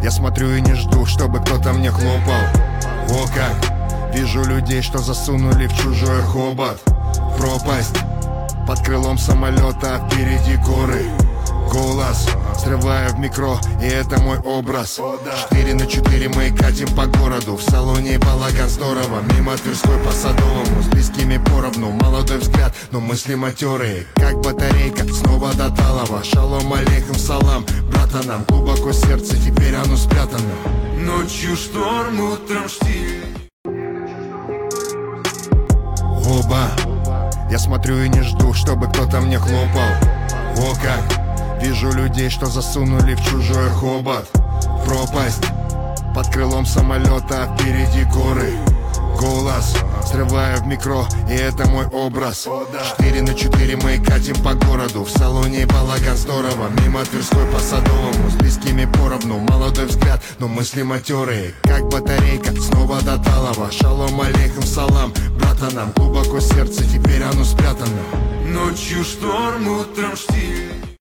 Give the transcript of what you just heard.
Я смотрю и не жду, чтобы кто-то мне хлопал. О как, вижу людей, что засунули в чужой хобот. Пропасть под крылом самолета, а впереди горы. Голос срываю в микро, и это мой образ. 4×4 мы катим по городу. В салоне балаган здорово. Мимо Тверской по Садовому, с близкими поровну. Молодой взгляд, но мысли матерые, как батарейка, снова до Талова. Шалом алейхум салам братанам. Глубоко сердце, теперь оно спрятано. Ночью шторм, утром штиль. Оба, я смотрю и не жду, чтобы кто-то мне хлопал. О как, вижу людей, что засунули в чужой хобот. Пропасть под крылом самолета, а впереди горы. Голос срываю в микро, и это мой образ. 4×4 мы катим по городу. В салоне балаган здорово. Мимо Тверской по Садовому, с близкими поровну. Молодой взгляд, но мысли матерые, как батарейка, снова до Талова. Шалом алейхум салам братанам. Глубоко сердце, теперь оно спрятано. Ночью шторм, утром штиль.